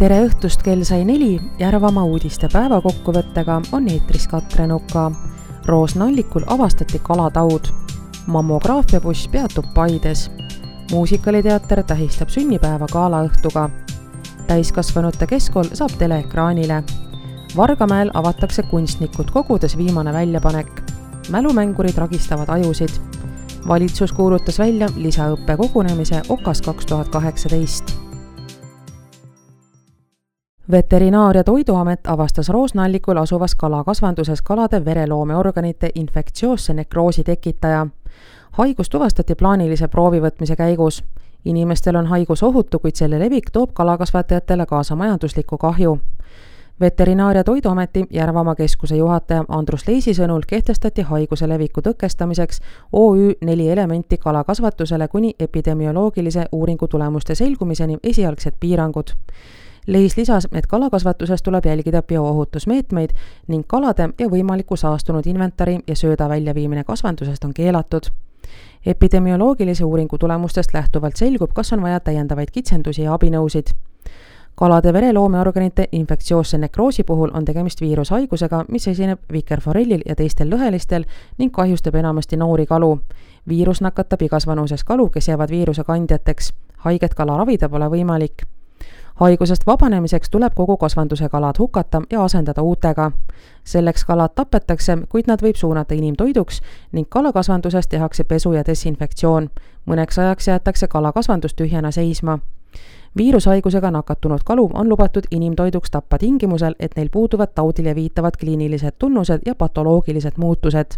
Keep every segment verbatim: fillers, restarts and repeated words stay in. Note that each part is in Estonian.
Tere õhtust, kell sai neli, Järvamaa uudiste päevakokkuvõttega on eetris Katre Nuka. Roosnallikul avastati kalataud. Mammograafiabuss peatub Paides. Muusikaliteater tähistab sünnipäeva galaõhtuga. Täiskasvanute keskkool saab teleekraanile. Vargamäel avatakse kunstnikud kogudes viimane väljapanek. Mälumängurid ragistavad ajusid. Valitsus kuulutas välja lisaõppe kogunemise Okas kaks tuhat kaheksateist. Veterinaar- ja Toiduamet avastas Roosnallikul asuvas kalakasvanduses kalade vereloomeorganite infektsioosse nekroosi tekitaja. Haigus tuvastati plaanilise proovivõtmise käigus. Inimestel on haigus ohutu, kuid selle levik toob kalakasvatajatele kaasa majanduslikku kahju. Veterinaar- ja Toiduameti Järvamaa keskuse juhataja Andrus Leisi sõnul kehtestati haiguse leviku tõkestamiseks O Ü neli elementi kalakasvatusele kuni epidemioloogilise uuringu tulemuste selgumiseni esialgsed piirangud. Leis lisas, et kalakasvatuses tuleb jälgida bioohutusmeetmeid ning kalade ja võimaliku saastunud inventari ja sööda väljaviimine kasvandusest on keelatud. Epidemioloogilise uuringu tulemustest lähtuvalt selgub, kas on vaja täiendavaid kitsendusi ja abinõusid. Kalade vereloomeorganite infektsioosse nekroosi puhul on tegemist viirushaigusega, mis esineb vikerforellil ja teistel lõhelistel ning kahjustab enamasti noori kalu. Viirus nakatab igas vanuses kalu, kes jäävad viiruse kandjateks. Haiget kala ravida pole võimalik. Haigusest vabanemiseks tuleb kogu kasvanduse kalad hukata ja asendada uutega. Selleks kalad tapetakse, kuid nad võib suunata inimtoiduks ning kalakasvanduses tehakse pesu ja desinfektsioon. Mõneks ajaks jäetakse kalakasvandus tühjana seisma. Viirushaigusega nakatunud kalu on lubatud inimtoiduks tappa tingimusel, et neil puuduvad taudile viitavad kliinilised tunnused ja patoloogilised muutused.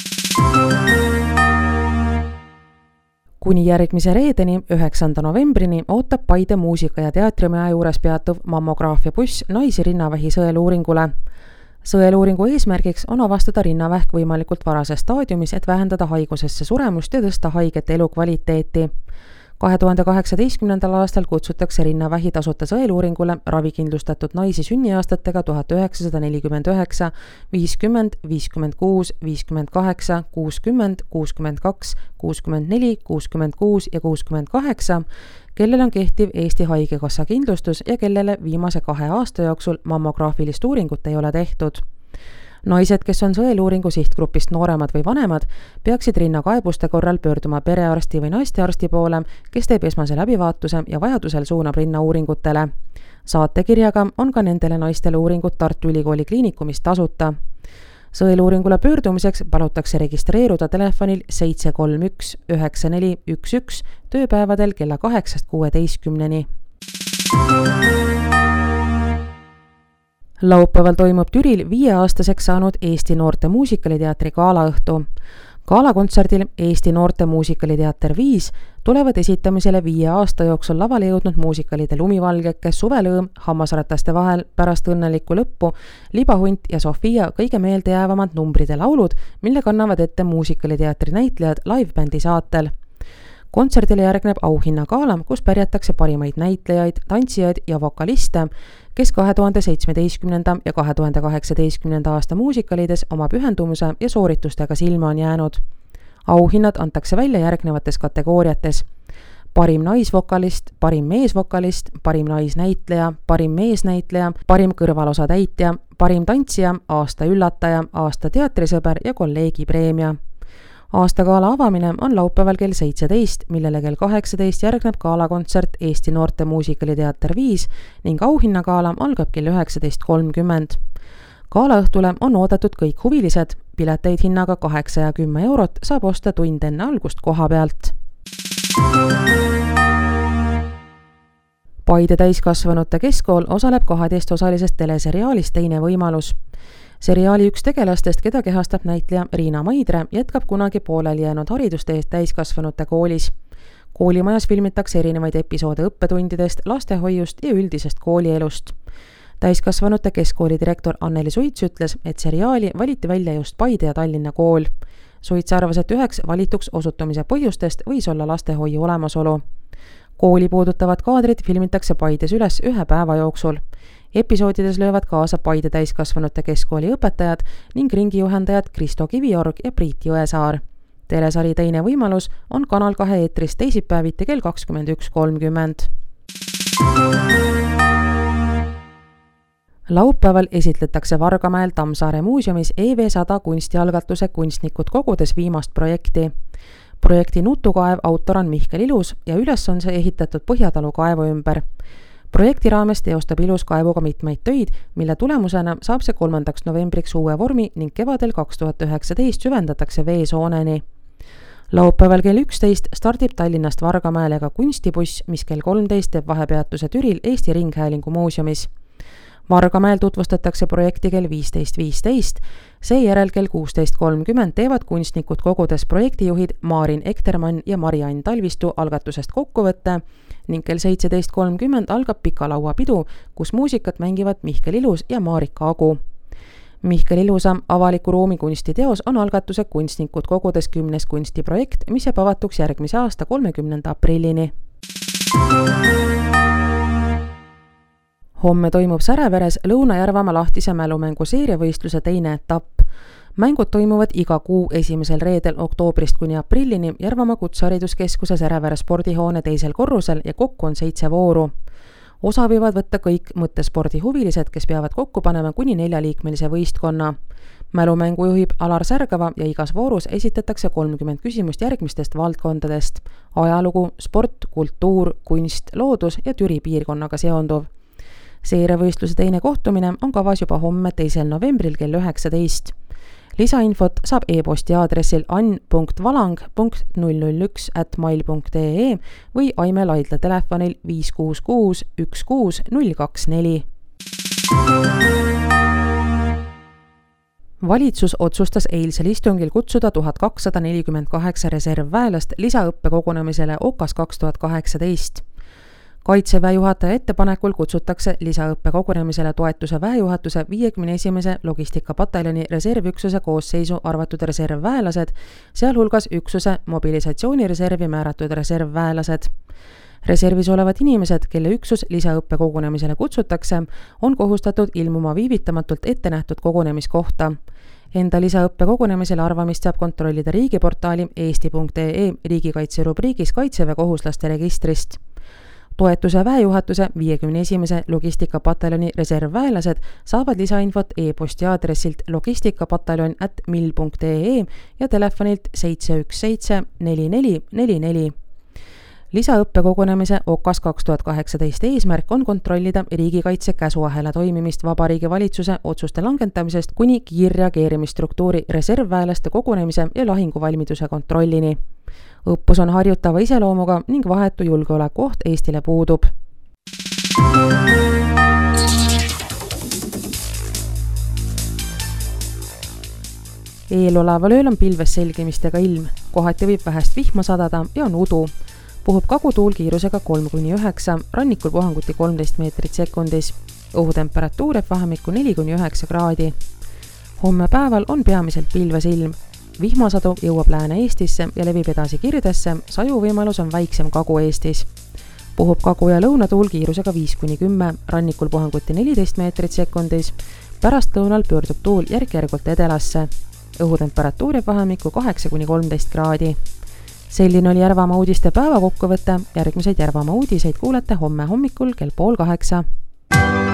Kuni järgmise reedeni, üheksanda novembrini ootab Paide muusika- ja teatrimaja juures peatuv mammograafiabuss naisi rinnavähi sõeluuringule. Sõeluuringu eesmärgiks on avastada rinnavähk võimalikult varases staadiumis, et vähendada haigusesse suremust ja tõsta haigete elukvaliteeti. kahe tuhande kaheksateistkümnendal aastal kutsutakse rinnavähi tasuta sõeluuringule ravikindlustatud naisi sünniaastatega tuhat üheksasada nelikümmend üheksa, viiskümmend, viiskümmend kuus, viiskümmend kaheksa, kuuskümmend, kuuskümmend kaks, kuuskümmend neli, kuuskümmend kuus ja kuuskümmend kaheksa, kellel on kehtiv Eesti Haigekassa kindlustus ja kellele viimase kahe aasta jooksul mammograafilist uuringut ei ole tehtud. Naised, kes on sõeluuringu sihtgrupist nooremad või vanemad, peaksid rinnakaebuste korral pöörduma perearsti või naistearsti poole, kes teeb esmase läbivaatuse ja vajadusel suunab rinnauuringutele. Saatekirjaga on ka nendele naistele uuringud Tartu Ülikooli kliinikumis tasuta. Sõeluuringule pöördumiseks palutakse registreeruda telefonil seitse kolm üks üheksa neli üks üks tööpäevadel kella kaheksast kuueteistkümneni. Laupäeval toimub Türil viieaastaseks saanud Eesti Noorte Muusikaliteatri galaõhtu. Galakontserdil Eesti Noorte Muusikaliteater viis tulevad esitamisele viie aasta jooksul lavale jõudnud muusikalide Lumivalgeke, Suvelõõm, Hammasrataste vahel, Pärast õnnelikku lõppu, Libahunt ja Sofia kõige meeldejäävamad numbrid ja laulud, mille kannavad ette muusikaliteatri näitlejad livebändi saatel. Kontserdile järgneb auhinnagala, kus pärjatakse parimaid näitlejaid, tantsijaid ja vokaliste, kes kahe tuhande seitsmeteistkümnenda ja kahe tuhande kaheksateistkümnenda aasta muusikalides oma pühendumuse ja sooritustega silma on jäänud. Auhinnad antakse välja järgnevates kategooriates. Parim naisvokalist, parim meesvokalist, parim naisnäitleja, parim meesnäitleja, parim kõrvalosa täitja, parim tantsija, aasta üllataja, aasta teatrisõber ja kolleegi preemia. Aastagala avamine on laupäeval kell seitseteist, millele kell kaheksateist järgneb galakontsert Eesti Noorte Muusikaliteater viis ning auhinnagala algab kell üheksateist kolmkümmend. Galaõhtule on oodatud kõik huvilised, pileteid hinnaga kaheksa ja kümme eurot saab osta tund enne algust koha pealt. Paide täiskasvanute keskkool osaleb kaheteistosalisest teleseriaalis Teine võimalus. Seriaali üks tegelastest, keda kehastab näitleja Riina Maidre, jätkab kunagi pooleli jäänud haridusteest täiskasvanute koolis. Koolimajas filmitakse erinevaid episoode õppetundidest, lastehoiust ja üldisest koolielust. Täiskasvanute keskkooli direktor Anneli Suits ütles, et seriaali valiti välja just Paide ja Tallinna kool. Suits arvas, et üheks valituks osutumise põhjustest võis olla lastehoiu olemasolu. Kooli puudutavad kaadrid filmitakse Paides üles ühe päeva jooksul. Episoodides löövad kaasa Paide täiskasvanute keskkooli õpetajad ning ringijuhendajad Kristo Kiviorg ja Priit Jõesaar. Telesari Teine võimalus on Kanal kahe eetris teisipäeviti kell kakskümmend üks kolmkümmend. Laupäeval esitletakse Vargamäel Tammsaare muuseumis E V sada kunstialgatuse kunstnikud kogudes viimast projekti. Projekti Nutukaev autor on Mihkel Ilus ja üles on see ehitatud Põhjatalu kaevu ümber. Projekti raames teostab Ilus kaevuga mitmeid töid, mille tulemusena saab see kolmandaks novembriks uue vormi ning kevadel kaks tuhat üheksateist süvendatakse veesooneni. Laupäeval kell üksteist stardib Tallinnast Vargamäele ka kunstibuss, mis kell kolmteist teeb vahepeatuse Türil Eesti Ringhäälingu muuseumis. Vargamäel tutvustatakse projekti kell viisteist viisteist, seejärel kell kuusteist kolmkümmend teevad kunstnikud kogudes projektijuhid Maarin Ektermann ja Mari-Ann Talvistu algatusest kokkuvõtte ning kell seitseteist kolmkümmend algab pikalauapidu, kus muusikat mängivad Mihkel Ilus ja Marika Agu. Mihkel Ilusa avaliku ruumi kunstiteos on algatuse kunstnikud kogudes kümnes kunstiprojekt, mis jääb avatuks järgmise aasta kolmekümnenda aprillini. Homme toimub Säreveres Lõuna-Järvamaa lahtise mälumängu seeriavõistluse teine etapp. Mängud toimuvad iga kuu esimesel reedel oktoobrist kuni aprillini Järvamaa Kutsehariduskeskuse Särevere spordihoone teisel korrusel ja kokku on seitse vooru. Osa võivad võtta kõik mõttespordihuvilised, kes peavad kokku panema kuni neljaliikmelise võistkonna. Mälumängu juhib Alar Särgava ja igas voorus esitatakse kolmkümmend küsimust järgmistest valdkondadest: ajalugu, sport, kultuur, kunst, loodus ja Türi piirkonnaga seonduv. Seeriavõistluse teine kohtumine on kavas juba homme teisel novembril kell üheksateist. Lisainfot saab e-posti aadressil ann punkt valang punkt null null üks at mail punkt ee või Aime Laidla telefonil viis kuus kuus üks kuus null kaks neli. Valitsus otsustas eilsel istungil kutsuda tuhat kakssada nelikümmend kaheksa reservväelast lisaõppekogunemisele Okas kaks tuhat kaheksateist. Kaitseväe juhataja ettepanekul kutsutakse lisaõppekogunemisele toetuse väejuhatuse viiekümne esimese logistikapataljoni reservüksuse koosseisu arvatud reservväelased, sealhulgas üksuse mobilisatsioonireservi määratud reservväelased. Reservis olevad inimesed, kelle üksus lisaõppekogunemisele kutsutakse, on kohustatud ilmuma viivitamatult ette nähtud kogunemiskohta. Enda lisaõppekogunemisele arvamist saab kontrollida riigiportaali eesti punkt ee riigikaitse rubriigis Kaitseväe kohuslaste registrist. Toetuse väejuhatuse viiekümne esimese logistikapataljoni reservväelased saavad lisainfot e-posti aadressilt logistikapataljoni at mil punkt ee ja telefonilt seitse üks seitse neli neli neli neli. Lisaõppekogunemise Okas kaks tuhat kaheksateist eesmärk on kontrollida riigikaitse käsuahela toimimist Vabariigi Valitsuse otsuste langetamisest kuni kiirreageerimisstruktuuri reservväelaste kogunemise ja lahinguvalmiduse kontrollini. Õppus on harjutava iseloomuga ning vahetu julgeoleku oht Eestile puudub. Eeloleval ööl on pilves selgimistega ilm, kohati võib vähest vihma sadada ja on udu. Puhub kagutuul kiirusega kolm kuni üheksa, rannikul puhanguti kolmteist meetrit sekundis. Õhutemperatuur jääb vahemikku neli kuni üheksa kraadi. Homme päeval on peamiselt pilves ilm. Vihmasadu jõuab Lääne-Eestisse ja levib edasi Kirdesse, saju võimalus on väiksem Kagu-Eestis. Puhub kagu- ja lõunatuul kiirusega viis kuni kümme, rannikul puhanguti neliteist meetrit sekundis, pärast lõunal pöördub tuul järk-järgult edelasse. Õhutemperatuur jääb vahemikku kaheksa kuni kolmteist kraadi. Selline oli Järvamaa uudiste päevakokkuvõte, järgmiseid Järvamaa uudiseid kuulete homme hommikul kell pool kaheksa.